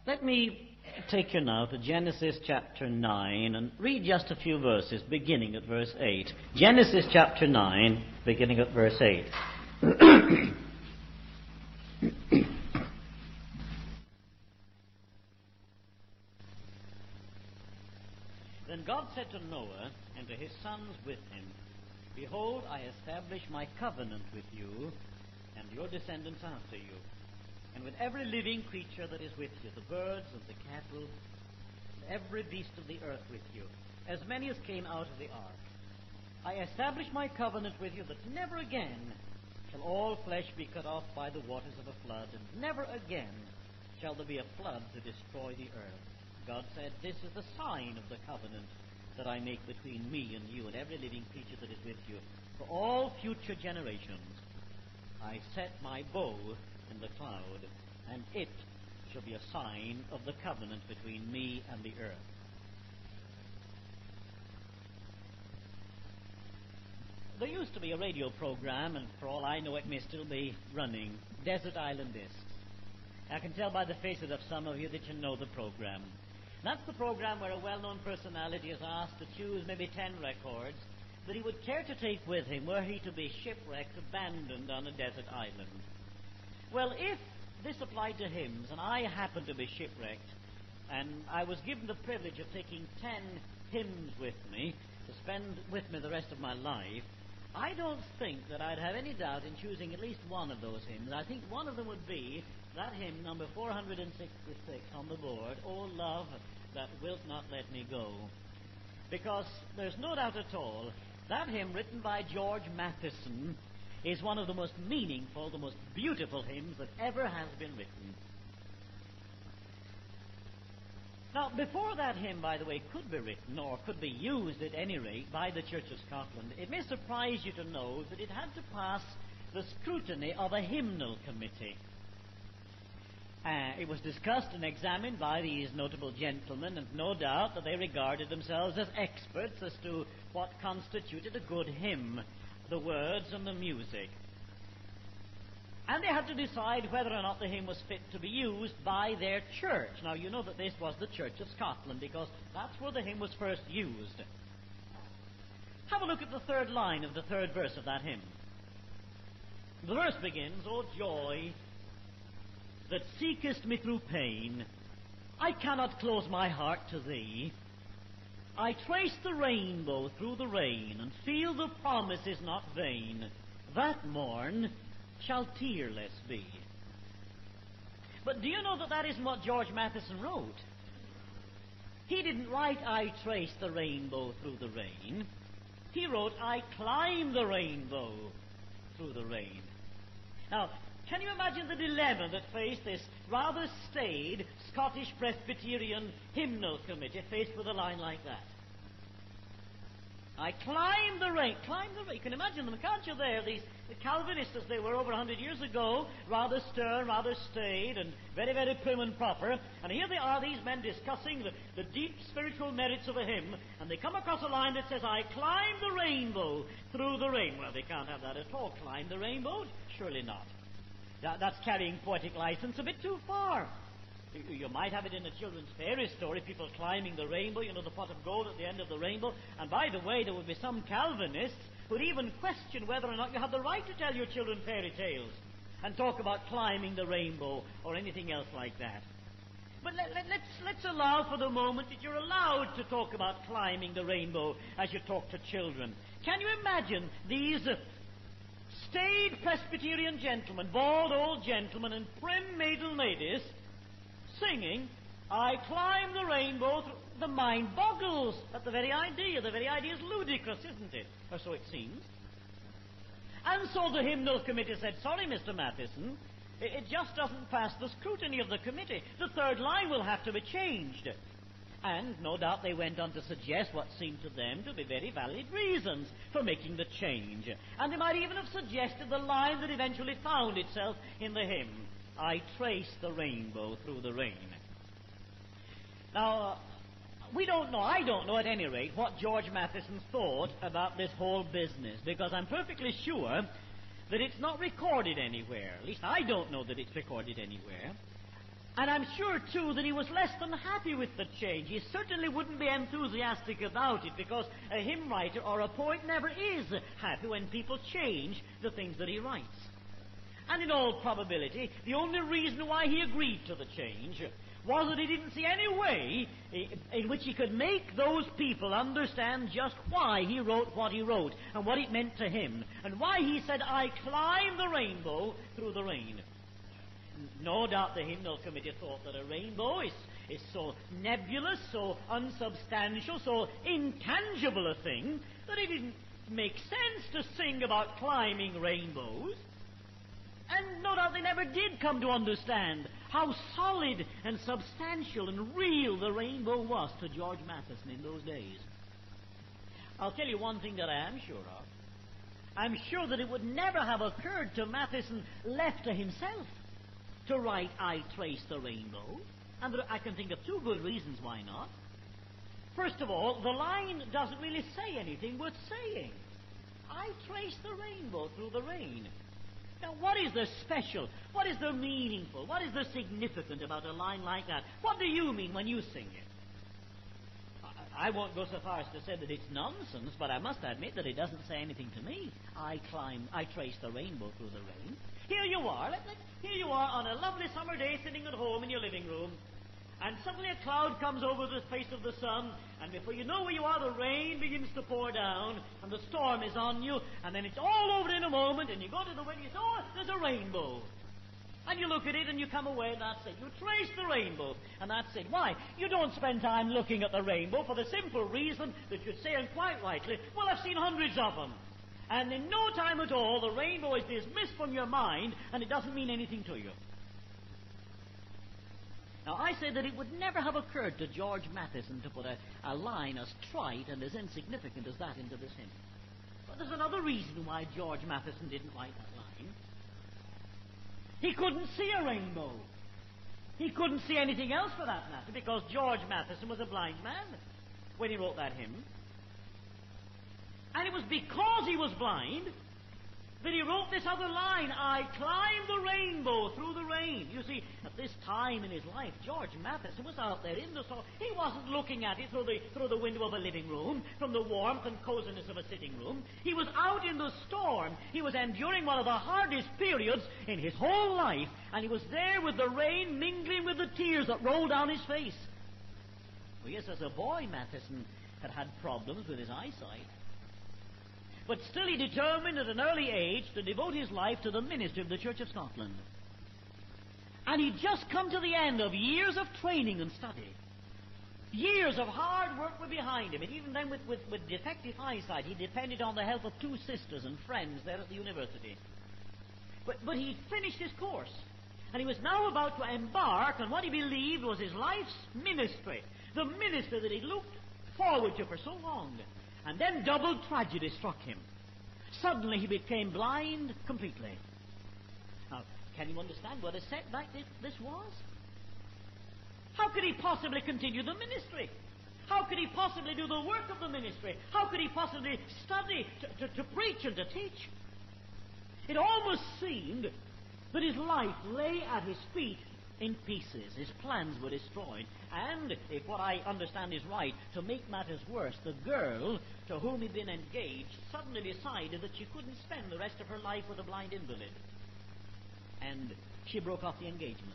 Let me take you now to Genesis chapter 9 and read just a few verses, beginning at verse 8. Genesis chapter 9, beginning at verse 8. Then God said to Noah and to his sons with him, Behold, I establish my covenant with you and your descendants after you, and with every living creature that is with you, the birds and the cattle, and every beast of the earth with you, as many as came out of the ark. I establish my covenant with you that never again shall all flesh be cut off by the waters of a flood, and never again shall there be a flood to destroy the earth. God said, This is the sign of the covenant that I make between me and you and every living creature that is with you. For all future generations I set my bow in the cloud, and it shall be a sign of the covenant between me and the earth. There used to be a radio program, and for all I know it may still be running, Desert Island Discs. I can tell by the faces of some of you that you know the program. That's the program where a well-known personality is asked to choose maybe 10 records that he would care to take with him were he to be shipwrecked, abandoned on a desert island. Well, if this applied to hymns, and I happened to be shipwrecked, and I was given the privilege of taking 10 hymns with me to spend with me the rest of my life, I don't think that I'd have any doubt in choosing at least one of those hymns. I think one of them would be that hymn, number 466 on the board, O Love That Wilt Not Let Me Go. Because there's no doubt at all, that hymn written by George Matheson is one of the most meaningful, the most beautiful hymns that ever has been written. Now, before that hymn, by the way, could be written, or could be used at any rate, by the Church of Scotland, it may surprise you to know that it had to pass the scrutiny of a hymnal committee. It was discussed and examined by these notable gentlemen, and no doubt that they regarded themselves as experts as to what constituted a good hymn, the words and the music. And they had to decide whether or not the hymn was fit to be used by their church. Now, you know that this was the Church of Scotland, because that's where the hymn was first used. Have a look at the third line of the third verse of that hymn. The verse begins, O joy that seekest me through pain, I cannot close my heart to thee. I trace the rainbow through the rain, and feel the promise is not vain. That morn shall tearless be. But do you know that that isn't what George Matheson wrote? He didn't write, I trace the rainbow through the rain. He wrote, I climb the rainbow through the rain. Now, can you imagine the dilemma that faced this rather staid Scottish Presbyterian hymnal committee faced with a line like that? I climb the rain. Climb the rain. You can imagine them, can't you, there? The Calvinists, as they were over 100 years ago, rather stern, rather staid, and very, very prim and proper. And here they are, these men discussing the deep spiritual merits of a hymn, and they come across a line that says, I climb the rainbow through the rain. Well, they can't have that at all. Climb the rainbow? Surely not. That's carrying poetic license a bit too far. You might have it in a children's fairy story, people climbing the rainbow, you know, the pot of gold at the end of the rainbow. And by the way, there would be some Calvinists who'd even question whether or not you have the right to tell your children fairy tales and talk about climbing the rainbow or anything else like that. But let's allow for the moment that you're allowed to talk about climbing the rainbow as you talk to children. Can you imagine these staid Presbyterian gentlemen, bald old gentlemen, and prim maiden ladies singing, I climb the rainbow through... The mind boggles at the very idea. The very idea is ludicrous, isn't it? Or so it seems. And so the hymnal committee said, sorry, Mr. Matheson, it just doesn't pass the scrutiny of the committee. The third line will have to be changed. And no doubt they went on to suggest what seemed to them to be very valid reasons for making the change. And they might even have suggested the line that eventually found itself in the hymn, I trace the rainbow through the rain. Now, we don't know, I don't know at any rate, what George Matheson thought about this whole business, because I'm perfectly sure that it's not recorded anywhere. At least I don't know that it's recorded anywhere. And I'm sure, too, that he was less than happy with the change. He certainly wouldn't be enthusiastic about it, because a hymn writer or a poet never is happy when people change the things that he writes. And in all probability, the only reason why he agreed to the change was that he didn't see any way in which he could make those people understand just why he wrote what he wrote, and what it meant to him, and why he said, "I climb the rainbow through the rain." No doubt the hymnal committee thought that a rainbow is so nebulous, so unsubstantial, so intangible a thing, that it didn't make sense to sing about climbing rainbows. And no doubt they never did come to understand how solid and substantial and real the rainbow was to George Matheson in those days. I'll tell you one thing that I am sure of. I'm sure that it would never have occurred to Matheson, left to himself, to write "I Trace the Rainbow." And I can think of two good reasons why not. First of all, the line doesn't really say anything worth saying. "I trace the rainbow through the rain." Now, what is the special, what is the meaningful, what is the significant about a line like that? What do you mean when you sing it? I won't go so far as to say that it's nonsense, but I must admit that it doesn't say anything to me. I trace the rainbow through the rain. Here you are on a lovely summer day sitting at home in your living room, and suddenly a cloud comes over the face of the sun, and before you know where you are, the rain begins to pour down, and the storm is on you, and then it's all over in a moment, and you go to the window and you say, "Oh, there's a rainbow." And you look at it and you come away, and that's it. You trace the rainbow, and that's it. Why? You don't spend time looking at the rainbow for the simple reason that you'd say, and quite rightly, "Well, I've seen hundreds of them." And in no time at all, the rainbow is dismissed from your mind, and it doesn't mean anything to you. Now, I say that it would never have occurred to George Matheson to put a line as trite and as insignificant as that into this hymn. But there's another reason why George Matheson didn't write that line. He couldn't see a rainbow. He couldn't see anything else for that matter, because George Matheson was a blind man when he wrote that hymn. And it was because he was blind that he wrote this other line, "I climb the rainbow through the rain." You see, at this time in his life, George Matheson was out there in the storm. He wasn't looking at it through the window of a living room, from the warmth and coziness of a sitting room. He was out in the storm. He was enduring one of the hardest periods in his whole life, and he was there with the rain mingling with the tears that rolled down his face. Well, yes, as a boy, Matheson had problems with his eyesight. But still he determined at an early age to devote his life to the ministry of the Church of Scotland. And he'd just come to the end of years of training and study. Years of hard work were behind him, and even then with defective eyesight, he depended on the help of two sisters and friends there at the university. But he'd finished his course, and he was now about to embark on what he believed was his life's ministry, the ministry that he'd looked forward to for so long. And then double tragedy struck him. Suddenly he became blind completely. Now, can you understand what a setback this was? How could he possibly continue the ministry? How could he possibly do the work of the ministry? How could he possibly study to preach and to teach? It almost seemed that his life lay at his feet in pieces. His plans were destroyed. And, if what I understand is right, to make matters worse, the girl to whom he'd been engaged suddenly decided that she couldn't spend the rest of her life with a blind invalid. And she broke off the engagement.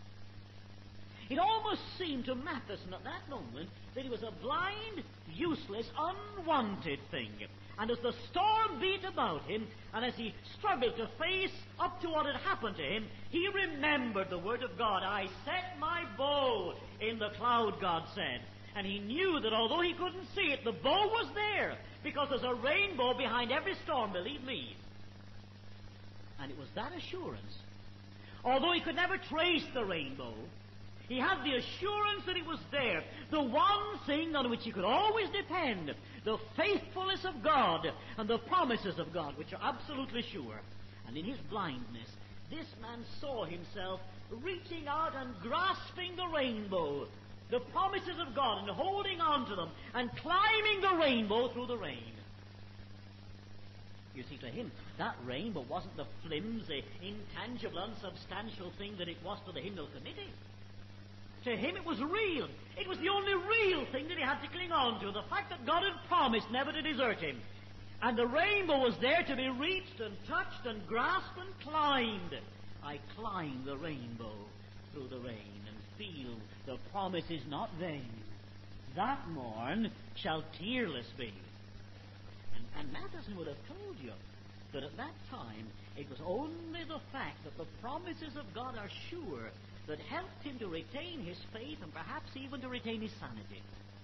It almost seemed to Matheson at that moment that he was a blind, useless, unwanted thing. And as the storm beat about him, and as he struggled to face up to what had happened to him, he remembered the word of God. "I set my bow in the cloud," God said. And he knew that although he couldn't see it, the bow was there, because there's a rainbow behind every storm, believe me. And it was that assurance. Although he could never trace the rainbow, he had the assurance that it was there, the one thing on which he could always depend, the faithfulness of God and the promises of God, which are absolutely sure. And in his blindness, this man saw himself reaching out and grasping the rainbow, the promises of God, and holding on to them, and climbing the rainbow through the rain. You see, to him, that rainbow wasn't the flimsy, intangible, unsubstantial thing that it was to the hymnal committee. To him it was real. It was the only real thing that he had to cling on to, the fact that God had promised never to desert him. And the rainbow was there to be reached and touched and grasped and climbed. I climb the rainbow through the rain and feel the promise is not vain. That morn shall tearless be. And Matheson would have told you that at that time it was only the fact that the promises of God are sure that helped him to retain his faith and perhaps even to retain his sanity.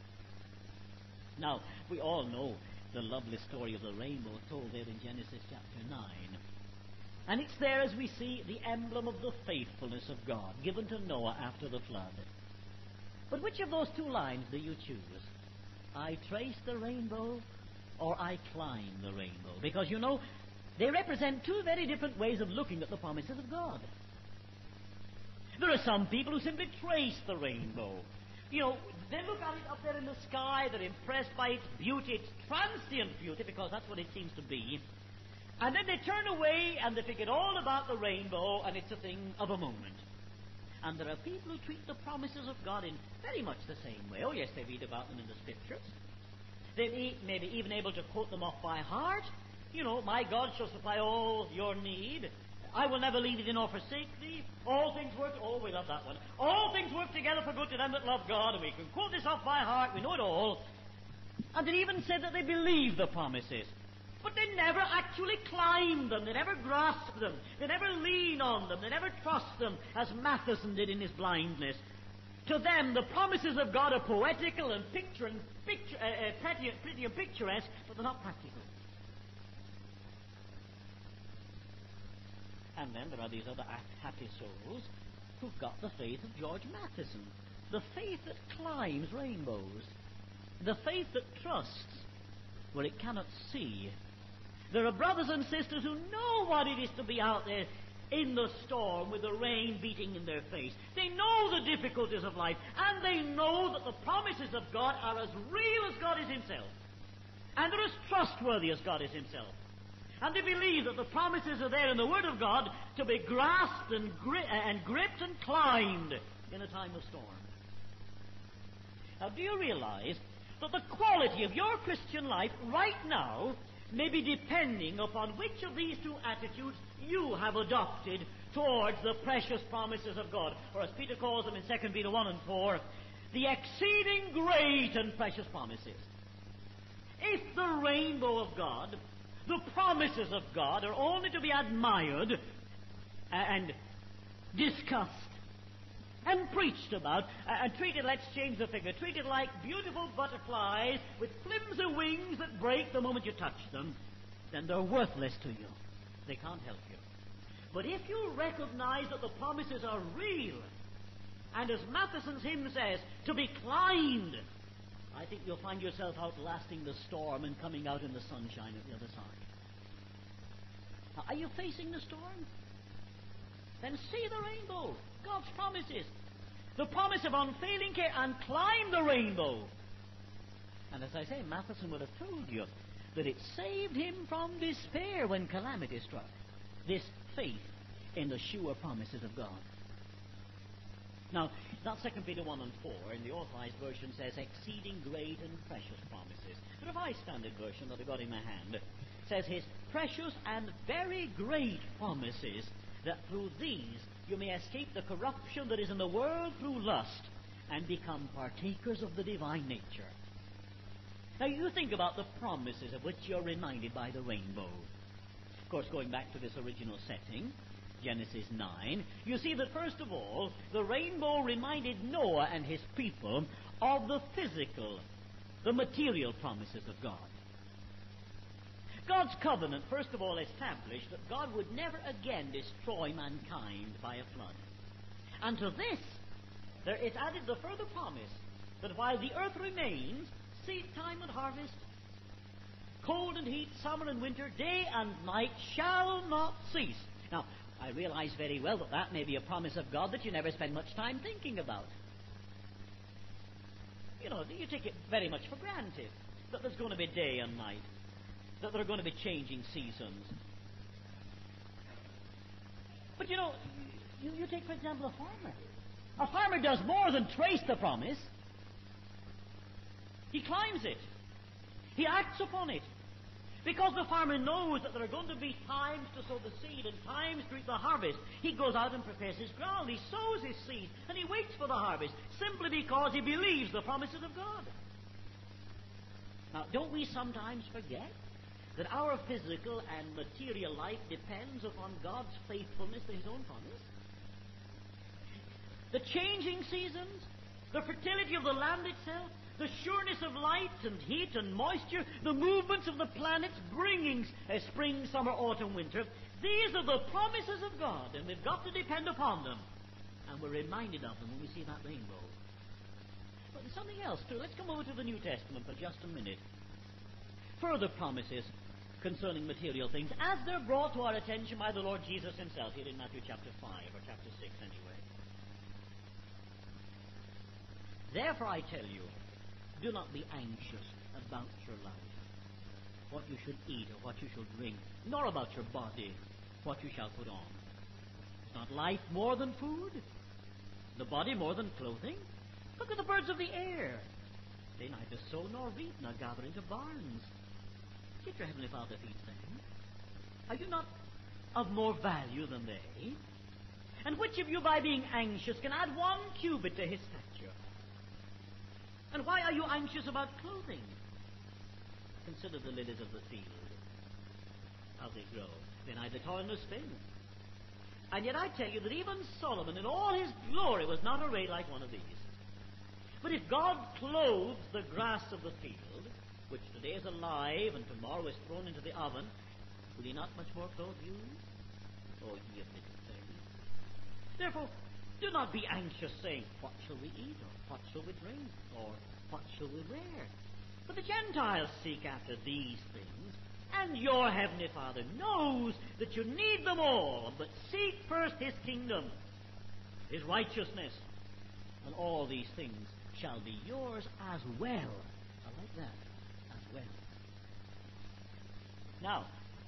Now, we all know the lovely story of the rainbow told there in Genesis chapter 9. And it's there, as we see, the emblem of the faithfulness of God given to Noah after the flood. But which of those two lines do you choose? I trace the rainbow or I climb the rainbow? Because, you know, they represent two very different ways of looking at the promises of God. There are some people who simply trace the rainbow. You know, they look at it up there in the sky, they're impressed by its beauty, its transient beauty, because that's what it seems to be. And then they turn away and they forget all about the rainbow, and it's a thing of a moment. And there are people who treat the promises of God in very much the same way. Oh yes, they read about them in the Scriptures. They may be even able to quote them off by heart. You know, my God shall supply all your need. I will never leave thee nor forsake thee. All things work... Oh, we love that one. All things work together for good to them that love God. And we can quote this off by heart. We know it all. And it even said that they believe the promises. But they never actually climb them. They never grasp them. They never lean on them. They never trust them, as Matheson did in his blindness. To them, the promises of God are poetical and pretty and picturesque, but they're not practical. And then there are these other happy souls who've got the faith of George Matheson. The faith that climbs rainbows. The faith that trusts where it cannot see. There are brothers and sisters who know what it is to be out there in the storm with the rain beating in their face. They know the difficulties of life, and they know that the promises of God are as real as God is Himself. And they're as trustworthy as God is Himself. And they believe that the promises are there in the Word of God to be grasped and gripped and climbed in a time of storm. Now, do you realize that the quality of your Christian life right now may be depending upon which of these two attitudes you have adopted towards the precious promises of God? Or as Peter calls them in 2 Peter 1 and 4, the exceeding great and precious promises. If the rainbow of God, the promises of God, are only to be admired and discussed and preached about and treated, let's change the figure, treated like beautiful butterflies with flimsy wings that break the moment you touch them, then they're worthless to you. They can't help you. But if you recognize that the promises are real, and as Matheson's hymn says, to be climbed, I think you'll find yourself outlasting the storm and coming out in the sunshine at the other side. Now, are you facing the storm? Then see the rainbow, God's promises, the promise of unfailing care, and climb the rainbow. And as I say, Matheson would have told you that it saved him from despair when calamity struck. This faith in the sure promises of God. Now, that 2 Peter 1 and 4 in the Authorized Version says exceeding great and precious promises. The Revised Standard Version that I got in my hand says His precious and very great promises, that through these you may escape the corruption that is in the world through lust and become partakers of the divine nature. Now you think about the promises of which you're reminded by the rainbow. Of course, going back to this original setting, Genesis 9, you see that first of all, the rainbow reminded Noah and his people of the physical, the material promises of God. God's covenant, first of all, established that God would never again destroy mankind by a flood. And to this, there is added the further promise that while the earth remains, seed time and harvest, cold and heat, summer and winter, day and night shall not cease. Now, I realize very well that that may be a promise of God that you never spend much time thinking about. You know, you take it very much for granted that there's going to be day and night, that there are going to be changing seasons. But you know, you take, for example, a farmer. A farmer does more than trace the promise. He climbs it. He acts upon it. Because the farmer knows that there are going to be times to sow the seed and times to reap the harvest, he goes out and prepares his ground. He sows his seed and he waits for the harvest, simply because he believes the promises of God. Now, don't we sometimes forget that our physical and material life depends upon God's faithfulness to His own promise? The changing seasons, the fertility of the land itself, the sureness of light and heat and moisture, the movements of the planets bringing spring, summer, autumn, winter, these are the promises of God, and we've got to depend upon them. And we're reminded of them when we see that rainbow. But there's something else too. Let's come over to the New Testament for just a minute. Further promises concerning material things, as they're brought to our attention by the Lord Jesus Himself, here in Matthew chapter 5, or chapter 6 anyway. Therefore I tell you, do not be anxious about your life, what you should eat or what you should drink, nor about your body, what you shall put on. Is not life more than food? The body more than clothing? Look at the birds of the air. They neither sow nor reap nor gather into barns. Yet your heavenly Father feeds them. Are you not of more value than they? And which of you, by being anxious, can add 1 cubit to his stature? And why are you anxious about clothing? Consider the lilies of the field, how they grow. They neither toil nor spin. And yet I tell you that even Solomon in all his glory was not arrayed like one of these. But if God clothes the grass of the field, which today is alive and tomorrow is thrown into the oven, will He not much more clothe you? O ye of little faith. Therefore, do not be anxious, saying, what shall we eat, or what shall we drink, or what shall we wear? For the Gentiles seek after these things, and your heavenly Father knows that you need them all. But seek first His kingdom, His righteousness, and all these things shall be yours as well. I like that, as well. Now,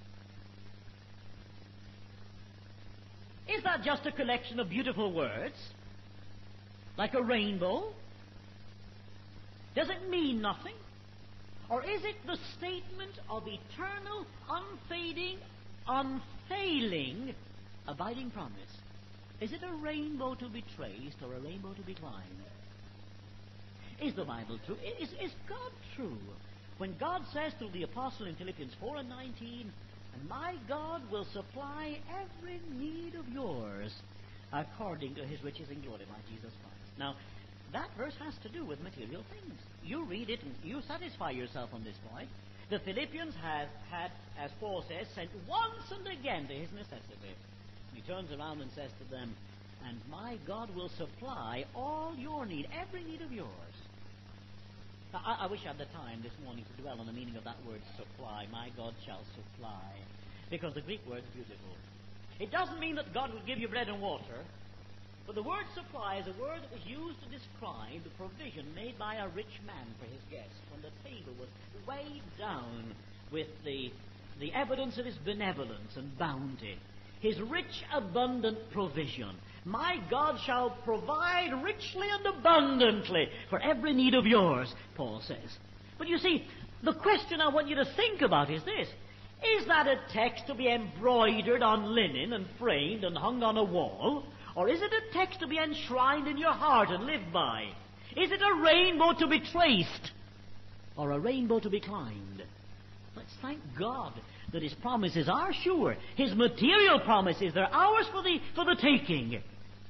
is that just a collection of beautiful words, like a rainbow? Does it mean nothing? Or is it the statement of eternal, unfading, unfailing, abiding promise? Is it a rainbow to be traced or a rainbow to be climbed? Is the Bible true? Is God true? When God says through the Apostle in Philippians 4 and 19, and my God will supply every need of yours according to His riches in glory by Jesus Christ. Now, that verse has to do with material things. You read it and you satisfy yourself on this point. The Philippians had, as Paul says, sent once and again to his necessity. He turns around and says to them, and my God will supply all your need, every need of yours. Now, I wish I had the time this morning to dwell on the meaning of that word supply. My God shall supply. Because the Greek word is beautiful. It doesn't mean that God will give you bread and water. But the word supply is a word that was used to describe the provision made by a rich man for his guests when the table was weighed down with the evidence of his benevolence and bounty. His rich, abundant provision. My God shall provide richly and abundantly for every need of yours, Paul says. But you see, the question I want you to think about is this. Is that a text to be embroidered on linen and framed and hung on a wall? Or is it a text to be enshrined in your heart and lived by? Is it a rainbow to be traced? Or a rainbow to be climbed? Let's thank God that His promises are sure. His material promises, they're ours for the taking.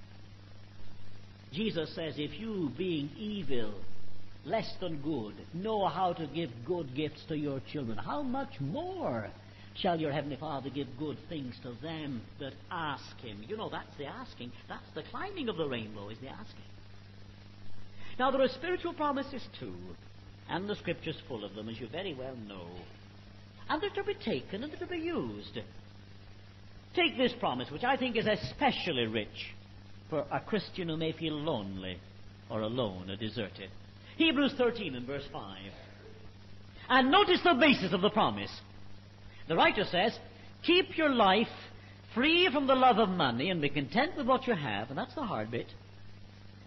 Jesus says, if you, being evil, less than good, know how to give good gifts to your children, how much more shall your heavenly Father give good things to them that ask Him? You know, that's the asking. That's the climbing of the rainbow, is the asking. Now, there are spiritual promises too, and the Scripture's full of them, as you very well know. And they're to be taken and they're to be used. Take this promise, which I think is especially rich for a Christian who may feel lonely or alone or deserted. Hebrews 13 and verse 5. And notice the basis of the promise. The writer says, keep your life free from the love of money and be content with what you have. And that's the hard bit.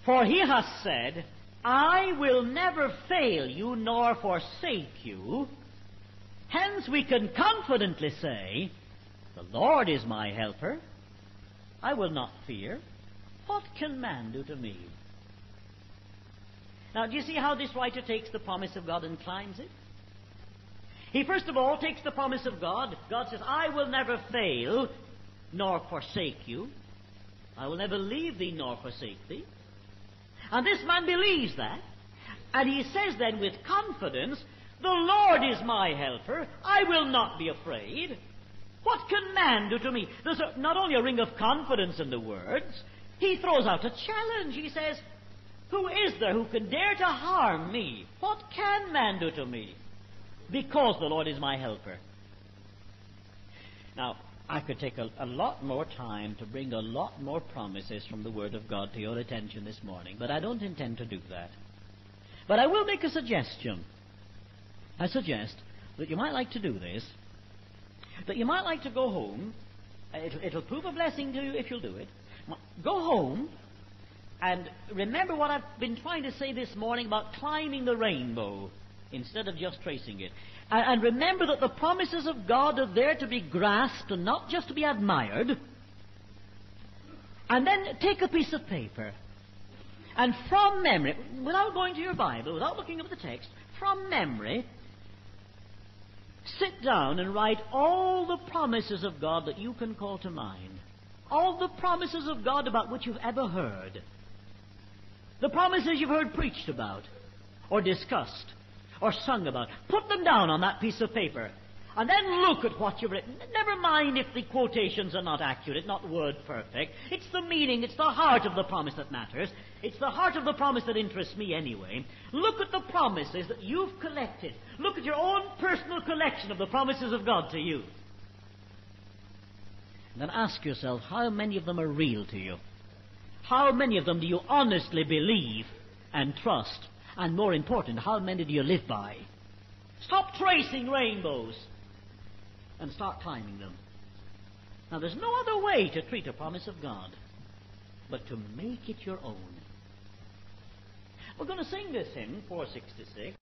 For he has said, I will never fail you nor forsake you. Hence we can confidently say, the Lord is my helper. I will not fear. What can man do to me? Now, do you see how this writer takes the promise of God and climbs it? He first of all takes the promise of God. God says, I will never fail nor forsake you. I will never leave thee nor forsake thee. And this man believes that. And he says then with confidence, the Lord is my helper. I will not be afraid. What can man do to me? There's not only a ring of confidence in the words, he throws out a challenge. He says, who is there who can dare to harm me? What can man do to me? Because the Lord is my helper. Now, I could take a lot more time to bring a lot more promises from the Word of God to your attention this morning, but I don't intend to do that. But I will make a suggestion. I suggest that you might like to do this, that you might like to go home. It'll prove a blessing to you if you'll do it. Go home and remember what I've been trying to say this morning about climbing the rainbow instead of just tracing it. And remember that the promises of God are there to be grasped and not just to be admired. And then take a piece of paper and from memory, without going to your Bible, without looking up the text, from memory, sit down and write all the promises of God that you can call to mind. All the promises of God about which you've ever heard. The promises you've heard preached about, or discussed, or sung about. Put them down on that piece of paper. And then look at what you've written. Never mind if the quotations are not accurate, not word perfect. It's the meaning, it's the heart of the promise that matters. It's the heart of the promise that interests me anyway. Look at the promises that you've collected. Look at your own personal collection of the promises of God to you. And then ask yourself, how many of them are real to you? How many of them do you honestly believe and trust? And more important, how many do you live by? Stop tracing rainbows and start climbing them. Now, there's no other way to treat a promise of God but to make it your own. We're going to sing this hymn, 466.